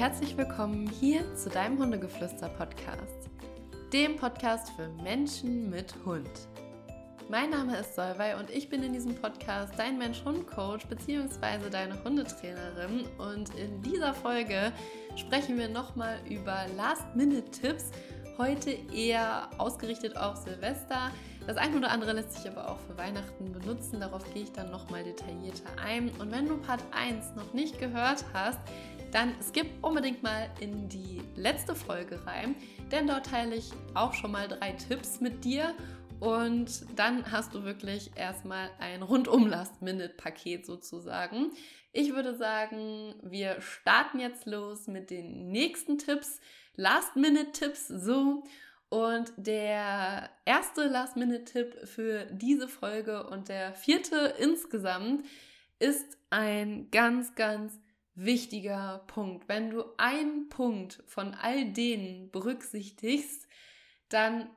herzlich willkommen hier zu deinem Hundegeflüster-Podcast, dem Podcast für Menschen mit Hund. Mein Name ist Solveig und ich bin in diesem Podcast dein Mensch-Hund-Coach bzw. deine Hundetrainerin, und in dieser Folge sprechen wir nochmal über Last-Minute-Tipps, heute eher ausgerichtet auf Silvester. Das eine oder andere lässt sich aber auch für Weihnachten benutzen, darauf gehe ich dann nochmal detaillierter ein. Und wenn du Part 1 noch nicht gehört hast, dann skip unbedingt mal in die letzte Folge rein, denn dort teile ich auch schon mal 3 Tipps mit dir. Und dann hast du wirklich erstmal ein Rundum-Last-Minute-Paket sozusagen. Ich würde sagen, wir starten jetzt los mit den nächsten Tipps, Last-Minute-Tipps so. Und der erste Last-Minute-Tipp für diese Folge und der 4. insgesamt ist ein ganz, ganz wichtiger Punkt. Wenn du einen Punkt von all denen berücksichtigst, dann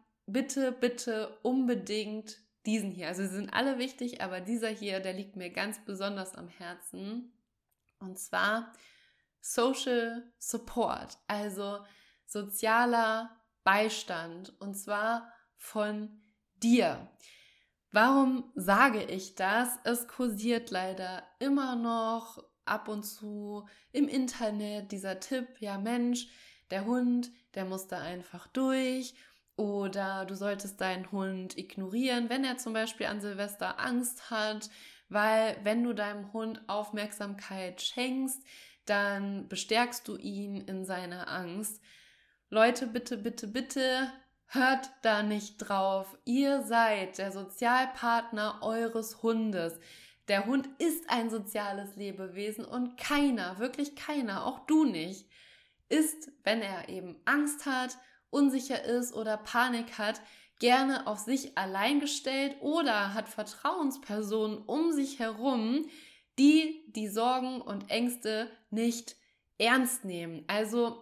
bitte unbedingt diesen hier. Also sie sind alle wichtig, aber dieser hier, der liegt mir ganz besonders am Herzen. Und zwar Social Support, also sozialer Beistand, und zwar von dir. Warum sage ich das? Es kursiert leider immer noch ab und zu im Internet dieser Tipp, ja Mensch, der Hund, der muss da einfach durch. Oder du solltest deinen Hund ignorieren, wenn er zum Beispiel an Silvester Angst hat, weil wenn du deinem Hund Aufmerksamkeit schenkst, dann bestärkst du ihn in seiner Angst. Leute, bitte, hört da nicht drauf. Ihr seid der Sozialpartner eures Hundes. Der Hund ist ein soziales Lebewesen und keiner, wirklich keiner, auch du nicht, ist, wenn er eben Angst hat, unsicher ist oder Panik hat, gerne auf sich allein gestellt oder hat Vertrauenspersonen um sich herum, die die Sorgen und Ängste nicht ernst nehmen. Also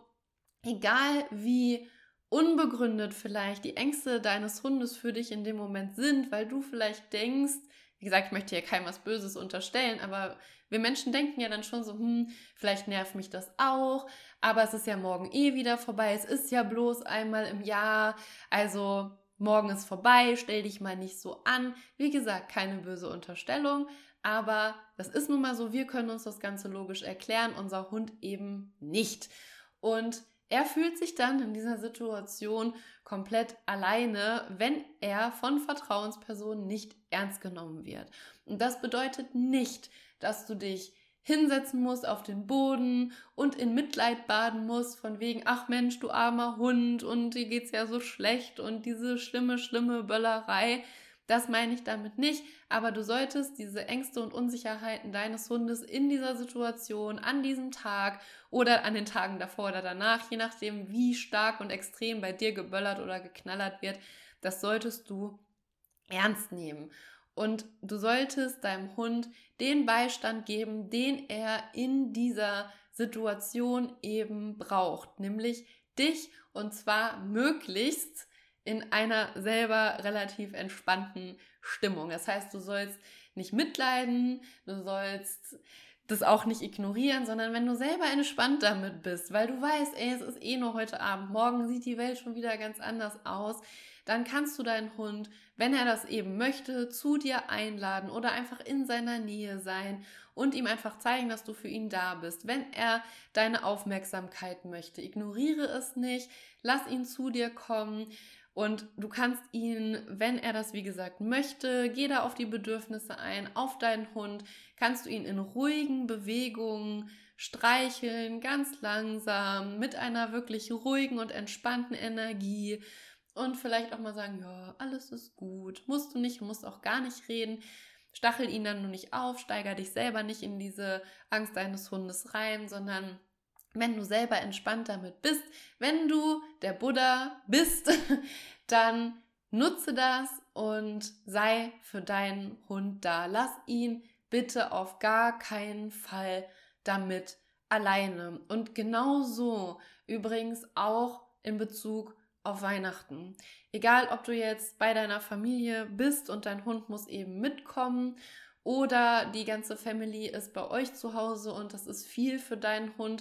egal wie unbegründet vielleicht die Ängste deines Hundes für dich in dem Moment sind, weil du vielleicht denkst, wie gesagt, ich möchte hier keinem was Böses unterstellen, aber wir Menschen denken ja dann schon so, vielleicht nervt mich das auch, aber es ist ja morgen wieder vorbei, es ist ja bloß einmal im Jahr, also morgen ist vorbei, stell dich mal nicht so an. Wie gesagt, keine böse Unterstellung, aber das ist nun mal so, wir können uns das Ganze logisch erklären, unser Hund eben nicht. Und er fühlt sich dann in dieser Situation komplett alleine, wenn er von Vertrauenspersonen nicht ernst genommen wird. Und das bedeutet nicht, dass du dich hinsetzen musst auf den Boden und in Mitleid baden musst, von wegen, ach Mensch, du armer Hund und dir geht's ja so schlecht und diese schlimme Böllerei. Das meine ich damit nicht, aber du solltest diese Ängste und Unsicherheiten deines Hundes in dieser Situation, an diesem Tag oder an den Tagen davor oder danach, je nachdem wie stark und extrem bei dir geböllert oder geknallert wird, das solltest du ernst nehmen. Und du solltest deinem Hund den Beistand geben, den er in dieser Situation eben braucht, nämlich dich, und zwar möglichst in einer selber relativ entspannten Stimmung. Das heißt, du sollst nicht mitleiden, du sollst das auch nicht ignorieren, sondern wenn du selber entspannt damit bist, weil du weißt, es ist nur heute Abend, morgen sieht die Welt schon wieder ganz anders aus, dann kannst du deinen Hund, wenn er das eben möchte, zu dir einladen oder einfach in seiner Nähe sein und ihm einfach zeigen, dass du für ihn da bist. Wenn er deine Aufmerksamkeit möchte, ignoriere es nicht, lass ihn zu dir kommen. Und du kannst ihn, wenn er das wie gesagt möchte, geh da auf die Bedürfnisse ein, auf deinen Hund, kannst du ihn in ruhigen Bewegungen streicheln, ganz langsam, mit einer wirklich ruhigen und entspannten Energie und vielleicht auch mal sagen, ja, alles ist gut, musst du nicht, musst auch gar nicht reden. Stachel ihn dann nur nicht auf, steiger dich selber nicht in diese Angst deines Hundes rein, sondern wenn du selber entspannt damit bist, wenn du der Buddha bist, dann nutze das und sei für deinen Hund da. Lass ihn bitte auf gar keinen Fall damit alleine. Und genauso übrigens auch in Bezug auf Weihnachten. Egal, ob du jetzt bei deiner Familie bist und dein Hund muss eben mitkommen oder die ganze Family ist bei euch zu Hause und das ist viel für deinen Hund.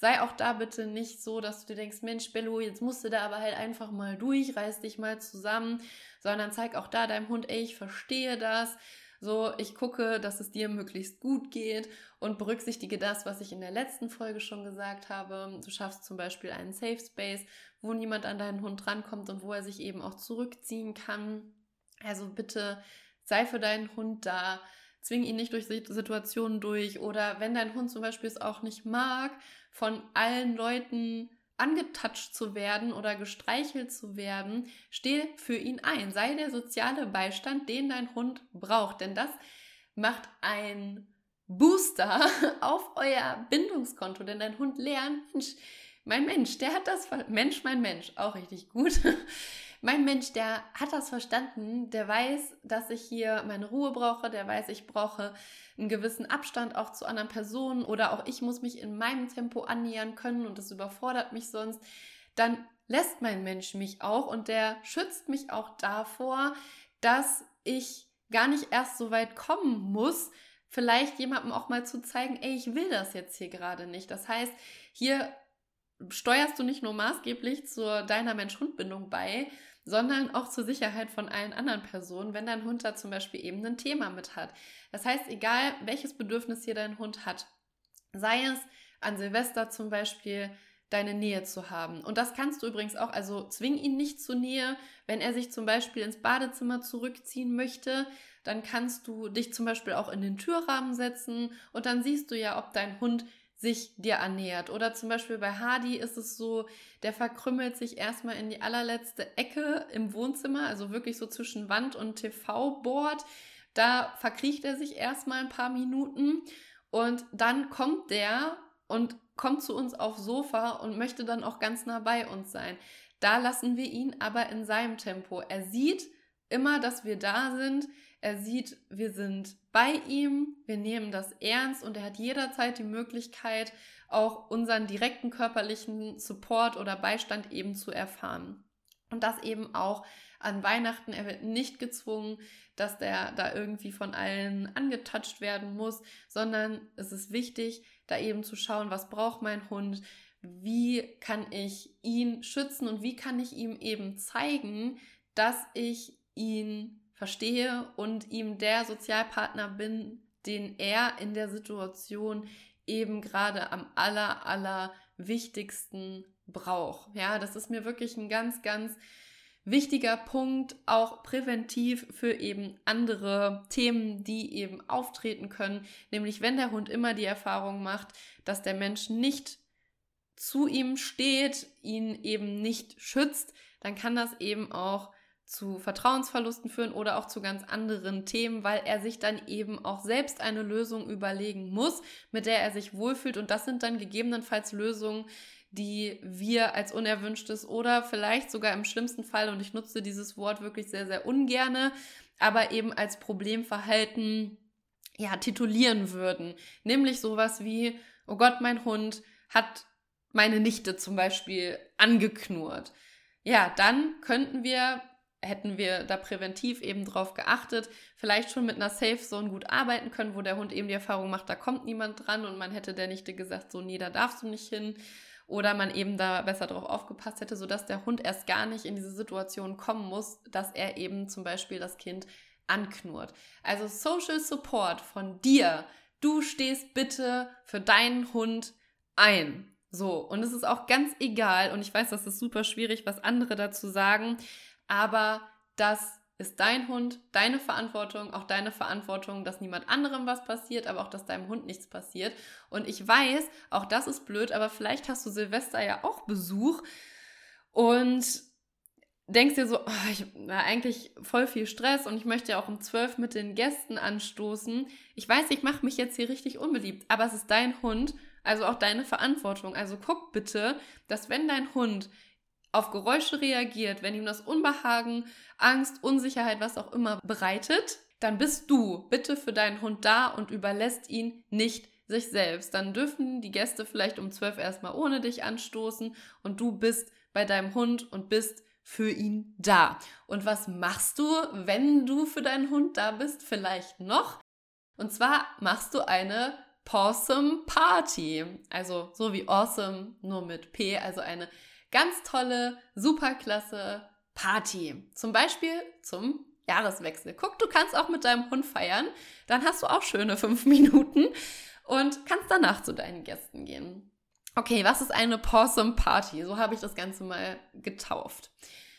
sei auch da bitte nicht so, dass du dir denkst, Mensch, Bello, jetzt musst du da aber halt einfach mal durch, reiß dich mal zusammen, sondern zeig auch da deinem Hund, ey, ich verstehe das, so, ich gucke, dass es dir möglichst gut geht und berücksichtige das, was ich in der letzten Folge schon gesagt habe. Du schaffst zum Beispiel einen Safe Space, wo niemand an deinen Hund rankommt und wo er sich eben auch zurückziehen kann. Also bitte sei für deinen Hund da, zwing ihn nicht durch Situationen durch oder wenn dein Hund zum Beispiel es auch nicht mag, von allen Leuten angetatscht zu werden oder gestreichelt zu werden, steh für ihn ein. Sei der soziale Beistand, den dein Hund braucht. Denn das macht ein Booster auf euer Bindungskonto. Denn dein Hund lernt, Mensch, der hat das, mein Mensch, auch richtig gut. Mein Mensch, der hat das verstanden, der weiß, dass ich hier meine Ruhe brauche, der weiß, ich brauche einen gewissen Abstand auch zu anderen Personen oder auch ich muss mich in meinem Tempo annähern können und das überfordert mich sonst. Dann lässt mein Mensch mich auch und der schützt mich auch davor, dass ich gar nicht erst so weit kommen muss, vielleicht jemandem auch mal zu zeigen, ey, ich will das jetzt hier gerade nicht. Das heißt, hier steuerst du nicht nur maßgeblich zu deiner Mensch-Hund-Bindung bei, sondern auch zur Sicherheit von allen anderen Personen, wenn dein Hund da zum Beispiel eben ein Thema mit hat. Das heißt, egal welches Bedürfnis hier dein Hund hat, sei es an Silvester zum Beispiel deine Nähe zu haben. Und das kannst du übrigens auch, also zwing ihn nicht zur Nähe, wenn er sich zum Beispiel ins Badezimmer zurückziehen möchte, dann kannst du dich zum Beispiel auch in den Türrahmen setzen und dann siehst du ja, ob dein Hund sich dir annähert. Oder zum Beispiel bei Hardy ist es so, der verkrümmelt sich erstmal in die allerletzte Ecke im Wohnzimmer, also wirklich so zwischen Wand und TV-Board. Da verkriecht er sich erstmal ein paar Minuten und dann kommt der und kommt zu uns aufs Sofa und möchte dann auch ganz nah bei uns sein. Da lassen wir ihn aber in seinem Tempo. Er sieht immer, dass wir da sind. Er sieht, wir sind bei ihm, wir nehmen das ernst und er hat jederzeit die Möglichkeit, auch unseren direkten körperlichen Support oder Beistand eben zu erfahren. Und das eben auch an Weihnachten. Er wird nicht gezwungen, dass der da irgendwie von allen angetatscht werden muss, sondern es ist wichtig, da eben zu schauen, was braucht mein Hund, wie kann ich ihn schützen und wie kann ich ihm eben zeigen, dass ich ihn verstehe und ihm der Sozialpartner bin, den er in der Situation eben gerade am aller wichtigsten braucht. Ja, das ist mir wirklich ein ganz, ganz wichtiger Punkt, auch präventiv für eben andere Themen, die eben auftreten können. Nämlich, wenn der Hund immer die Erfahrung macht, dass der Mensch nicht zu ihm steht, ihn eben nicht schützt, dann kann das eben auch zu Vertrauensverlusten führen oder auch zu ganz anderen Themen, weil er sich dann eben auch selbst eine Lösung überlegen muss, mit der er sich wohlfühlt. Und das sind dann gegebenenfalls Lösungen, die wir als unerwünschtes oder vielleicht sogar im schlimmsten Fall, und ich nutze dieses Wort wirklich sehr, sehr ungerne, aber eben als Problemverhalten titulieren würden. Nämlich sowas wie, oh Gott, mein Hund hat meine Nichte zum Beispiel angeknurrt. Ja, dann hätten wir da präventiv eben drauf geachtet, vielleicht schon mit einer Safe Zone gut arbeiten können, wo der Hund eben die Erfahrung macht, da kommt niemand dran und man hätte der Nichte gesagt, so nee, da darfst du nicht hin. Oder man eben da besser drauf aufgepasst hätte, sodass der Hund erst gar nicht in diese Situation kommen muss, dass er eben zum Beispiel das Kind anknurrt. Also Social Support von dir. Du stehst bitte für deinen Hund ein. So, und es ist auch ganz egal, und ich weiß, das ist super schwierig, was andere dazu sagen, aber das ist dein Hund, deine Verantwortung, auch deine Verantwortung, dass niemand anderem was passiert, aber auch, dass deinem Hund nichts passiert. Und ich weiß, auch das ist blöd, aber vielleicht hast du Silvester ja auch Besuch und denkst dir so, ich habe eigentlich voll viel Stress und ich möchte ja auch um 12 mit den Gästen anstoßen. Ich weiß, ich mache mich jetzt hier richtig unbeliebt, aber es ist dein Hund, also auch deine Verantwortung. Also guck bitte, dass wenn dein Hund auf Geräusche reagiert, wenn ihm das Unbehagen, Angst, Unsicherheit, was auch immer bereitet, dann bist du bitte für deinen Hund da und überlässt ihn nicht sich selbst. Dann dürfen die Gäste vielleicht um 12 erstmal ohne dich anstoßen und du bist bei deinem Hund und bist für ihn da. Und was machst du, wenn du für deinen Hund da bist? Vielleicht noch. Und zwar machst du eine Pawsome Party. Also so wie awesome, nur mit P. Also eine ganz tolle, superklasse Party. Zum Beispiel zum Jahreswechsel. Guck, du kannst auch mit deinem Hund feiern. Dann hast du auch schöne 5 Minuten und kannst danach zu deinen Gästen gehen. Okay, was ist eine Pawsome Party? So habe ich das Ganze mal getauft.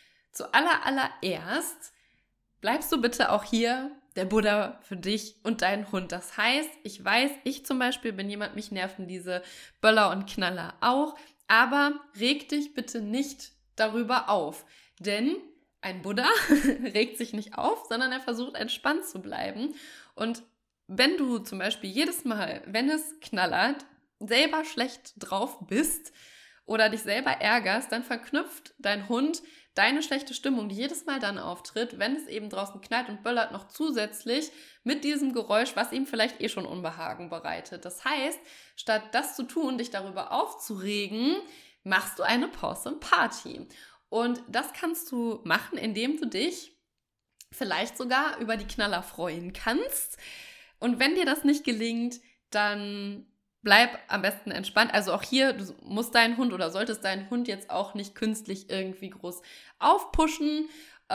Zuallererst bleibst du bitte auch hier der Buddha für dich und deinen Hund. Das heißt, ich weiß, ich zum Beispiel bin jemand, mich nerven diese Böller und Knaller auch, aber reg dich bitte nicht darüber auf, denn ein Buddha regt sich nicht auf, sondern er versucht entspannt zu bleiben. Und wenn du zum Beispiel jedes Mal, wenn es knallert, selber schlecht drauf bist oder dich selber ärgerst, dann verknüpft dein Hund deine schlechte Stimmung, die jedes Mal dann auftritt, wenn es eben draußen knallt und böllert, noch zusätzlich mit diesem Geräusch, was ihm vielleicht schon Unbehagen bereitet. Das heißt, statt das zu tun, dich darüber aufzuregen, machst du eine Pawsome Party. Und das kannst du machen, indem du dich vielleicht sogar über die Knaller freuen kannst. Und wenn dir das nicht gelingt, dann bleib am besten entspannt. Also auch hier, du musst deinen Hund oder solltest deinen Hund jetzt auch nicht künstlich irgendwie groß aufpushen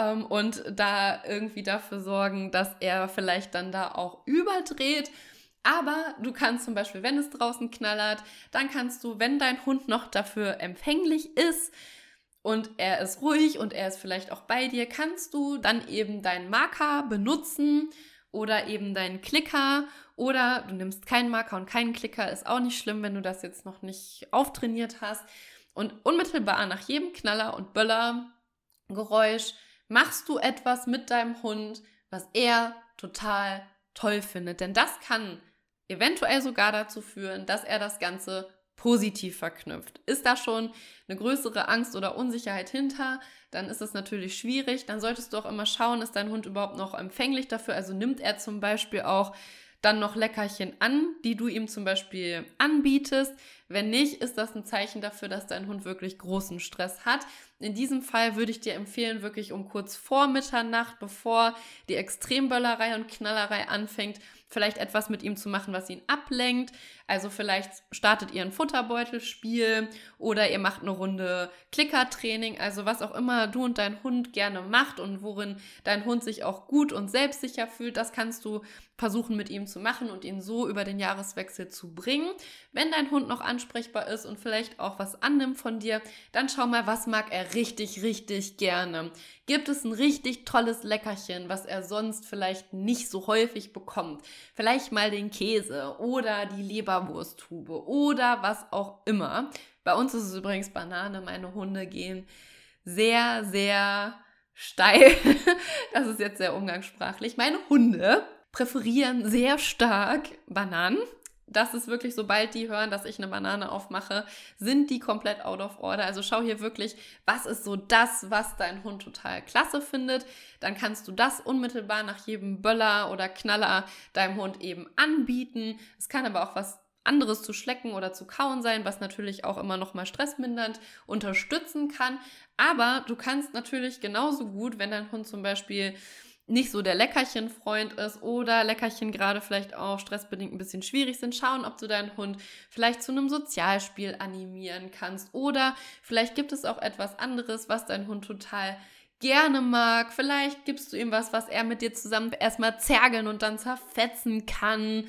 und da irgendwie dafür sorgen, dass er vielleicht dann da auch überdreht. Aber du kannst zum Beispiel, wenn es draußen knallert, dann kannst du, wenn dein Hund noch dafür empfänglich ist und er ist ruhig und er ist vielleicht auch bei dir, kannst du dann eben deinen Marker benutzen oder eben deinen Klicker. Oder du nimmst keinen Marker und keinen Klicker, ist auch nicht schlimm, wenn du das jetzt noch nicht auftrainiert hast. Und unmittelbar nach jedem Knaller und Böllergeräusch machst du etwas mit deinem Hund, was er total toll findet. Denn das kann eventuell sogar dazu führen, dass er das Ganze positiv verknüpft. Ist da schon eine größere Angst oder Unsicherheit hinter, dann ist es natürlich schwierig. Dann solltest du auch immer schauen, ist dein Hund überhaupt noch empfänglich dafür? Also nimmt er zum Beispiel auch dann noch Leckerchen an, die du ihm zum Beispiel anbietest. Wenn nicht, ist das ein Zeichen dafür, dass dein Hund wirklich großen Stress hat. In diesem Fall würde ich dir empfehlen, wirklich um kurz vor Mitternacht, bevor die Extremböllerei und Knallerei anfängt, vielleicht etwas mit ihm zu machen, was ihn ablenkt. Also vielleicht startet ihr ein Futterbeutelspiel oder ihr macht eine Runde Klickertraining, also was auch immer du und dein Hund gerne macht und worin dein Hund sich auch gut und selbstsicher fühlt, das kannst du versuchen mit ihm zu machen und ihn so über den Jahreswechsel zu bringen. Wenn dein Hund noch ansprechbar ist und vielleicht auch was annimmt von dir, dann schau mal, was mag er richtig, richtig gerne. Gibt es ein richtig tolles Leckerchen, was er sonst vielleicht nicht so häufig bekommt? Vielleicht mal den Käse oder die Leberwursttube oder was auch immer. Bei uns ist es übrigens Banane. Meine Hunde gehen sehr, sehr steil. Das ist jetzt sehr umgangssprachlich. Meine Hunde präferieren sehr stark Bananen. Das ist wirklich, sobald die hören, dass ich eine Banane aufmache, sind die komplett out of order. Also schau hier wirklich, was ist so das, was dein Hund total klasse findet. Dann kannst du das unmittelbar nach jedem Böller oder Knaller deinem Hund eben anbieten. Es kann aber auch was anderes zu schlecken oder zu kauen sein, was natürlich auch immer noch mal stressmindernd unterstützen kann. Aber du kannst natürlich genauso gut, wenn dein Hund zum Beispiel nicht so der Leckerchenfreund ist oder Leckerchen gerade vielleicht auch stressbedingt ein bisschen schwierig sind, schauen, ob du deinen Hund vielleicht zu einem Sozialspiel animieren kannst oder vielleicht gibt es auch etwas anderes, was dein Hund total gerne mag. Vielleicht gibst du ihm was er mit dir zusammen erstmal zergeln und dann zerfetzen kann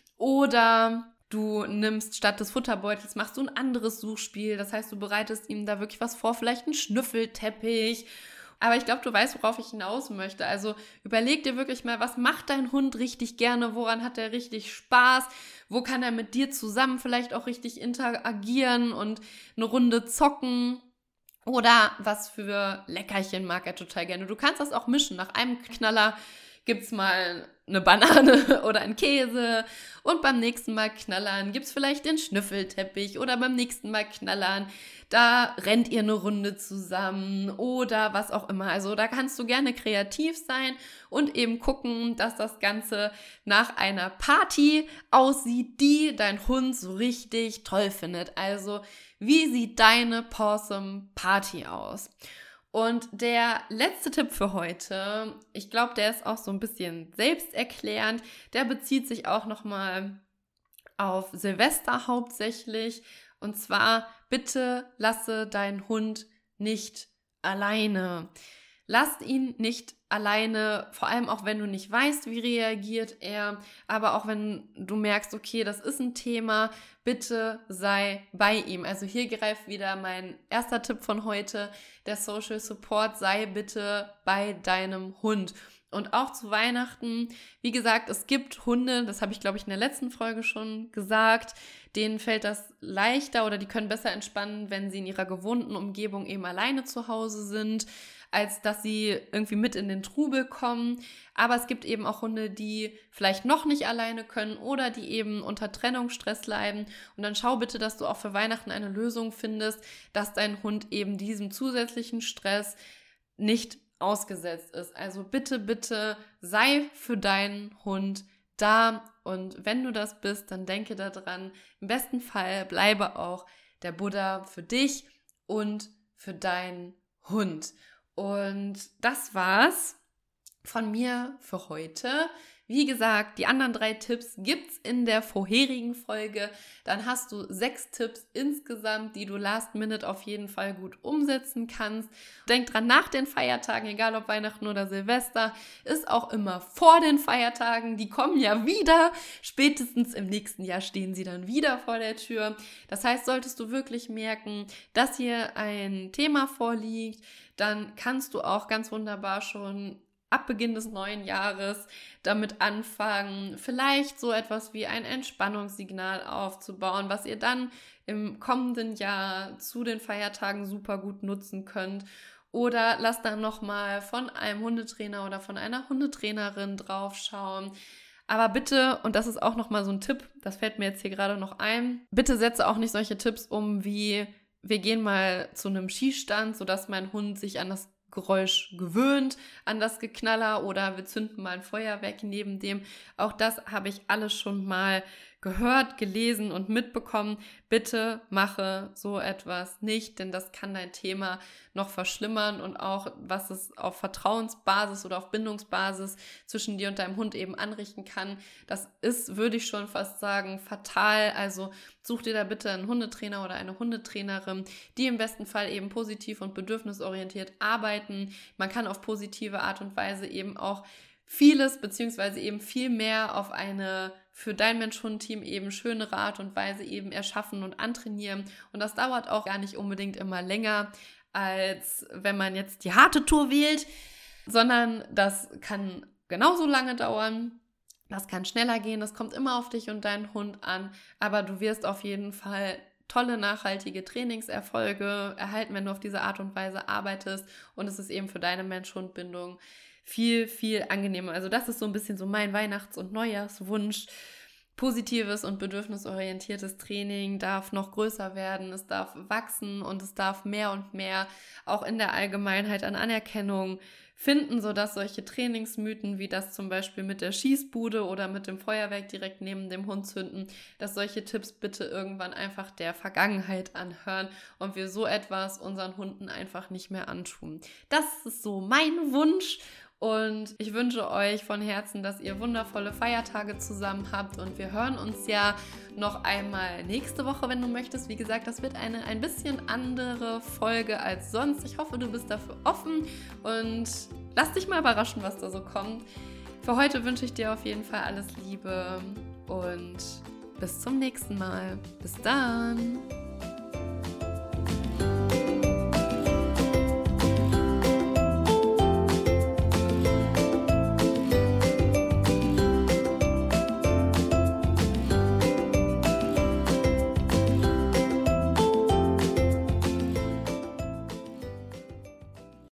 oder du nimmst statt des Futterbeutels, machst du ein anderes Suchspiel, das heißt, du bereitest ihm da wirklich was vor, vielleicht einen Schnüffelteppich. Aber ich glaube, du weißt, worauf ich hinaus möchte. Also überleg dir wirklich mal, was macht dein Hund richtig gerne? Woran hat er richtig Spaß? Wo kann er mit dir zusammen vielleicht auch richtig interagieren und eine Runde zocken? Oder was für Leckerchen mag er total gerne? Du kannst das auch mischen. Nach einem Knaller gibt's mal eine Banane oder einen Käse und beim nächsten Mal knallern gibt's vielleicht den Schnüffelteppich oder beim nächsten Mal knallern, da rennt ihr eine Runde zusammen oder was auch immer. Also da kannst du gerne kreativ sein und eben gucken, dass das Ganze nach einer Party aussieht, die dein Hund so richtig toll findet. Also wie sieht deine Pawsome Party aus? Und der letzte Tipp für heute, ich glaube, der ist auch so ein bisschen selbsterklärend, der bezieht sich auch nochmal auf Silvester hauptsächlich. Und zwar, bitte lasse deinen Hund nicht alleine. Lass ihn nicht alleine, vor allem auch wenn du nicht weißt, wie reagiert er, aber auch wenn du merkst, okay, das ist ein Thema, bitte sei bei ihm. Also hier greift wieder mein erster Tipp von heute, der Social Support, sei bitte bei deinem Hund. Und auch zu Weihnachten, wie gesagt, es gibt Hunde, das habe ich, glaube ich, in der letzten Folge schon gesagt, denen fällt das leichter oder die können besser entspannen, wenn sie in ihrer gewohnten Umgebung eben alleine zu Hause sind, als dass sie irgendwie mit in den Trubel kommen. Aber es gibt eben auch Hunde, die vielleicht noch nicht alleine können oder die eben unter Trennungsstress leiden. Und dann schau bitte, dass du auch für Weihnachten eine Lösung findest, dass dein Hund eben diesem zusätzlichen Stress nicht ausgesetzt ist. Also bitte, bitte sei für deinen Hund da. Und wenn du das bist, dann denke daran, im besten Fall bleibe auch der Buddha für dich und für deinen Hund. Und das war's von mir für heute. Wie gesagt, die anderen 3 Tipps gibt's in der vorherigen Folge. Dann hast du 6 Tipps insgesamt, die du last minute auf jeden Fall gut umsetzen kannst. Denk dran, nach den Feiertagen, egal ob Weihnachten oder Silvester, ist auch immer vor den Feiertagen. Die kommen ja wieder. Spätestens im nächsten Jahr stehen sie dann wieder vor der Tür. Das heißt, solltest du wirklich merken, dass hier ein Thema vorliegt, dann kannst du auch ganz wunderbar schon ab Beginn des neuen Jahres damit anfangen, vielleicht so etwas wie ein Entspannungssignal aufzubauen, was ihr dann im kommenden Jahr zu den Feiertagen super gut nutzen könnt. Oder lasst dann nochmal von einem Hundetrainer oder von einer Hundetrainerin draufschauen. Aber bitte, und das ist auch nochmal so ein Tipp, das fällt mir jetzt hier gerade noch ein, bitte setze auch nicht solche Tipps um wie: wir gehen mal zu einem Schießstand, sodass mein Hund sich an das Geräusch gewöhnt, an das Geknaller, oder wir zünden mal ein Feuerwerk neben dem. Auch das habe ich alles schon mal gehört, gelesen und mitbekommen. Bitte mache so etwas nicht, denn das kann dein Thema noch verschlimmern und auch, was es auf Vertrauensbasis oder auf Bindungsbasis zwischen dir und deinem Hund eben anrichten kann, das ist, würde ich schon fast sagen, fatal. Also such dir da bitte einen Hundetrainer oder eine Hundetrainerin, die im besten Fall eben positiv und bedürfnisorientiert arbeiten. Man kann auf positive Art und Weise eben auch vieles beziehungsweise eben viel mehr auf eine für dein Mensch-Hund-Team eben schönere Art und Weise eben erschaffen und antrainieren. Und das dauert auch gar nicht unbedingt immer länger, als wenn man jetzt die harte Tour wählt, sondern das kann genauso lange dauern. Das kann schneller gehen, das kommt immer auf dich und deinen Hund an, aber du wirst auf jeden Fall tolle, nachhaltige Trainingserfolge erhalten, wenn du auf diese Art und Weise arbeitest, und es ist eben für deine Mensch-Hund-Bindung viel, viel angenehmer. Also das ist so ein bisschen so mein Weihnachts- und Neujahrswunsch. Positives und bedürfnisorientiertes Training darf noch größer werden, es darf wachsen und es darf mehr und mehr auch in der Allgemeinheit an Anerkennung finden, sodass solche Trainingsmythen wie das zum Beispiel mit der Schießbude oder mit dem Feuerwerk direkt neben dem Hund zünden, dass solche Tipps bitte irgendwann einfach der Vergangenheit anhören und wir so etwas unseren Hunden einfach nicht mehr antun. Das ist so mein Wunsch. Und ich wünsche euch von Herzen, dass ihr wundervolle Feiertage zusammen habt, und wir hören uns ja noch einmal nächste Woche, wenn du möchtest. Wie gesagt, das wird eine ein bisschen andere Folge als sonst. Ich hoffe, du bist dafür offen und lass dich mal überraschen, was da so kommt. Für heute wünsche ich dir auf jeden Fall alles Liebe und bis zum nächsten Mal. Bis dann!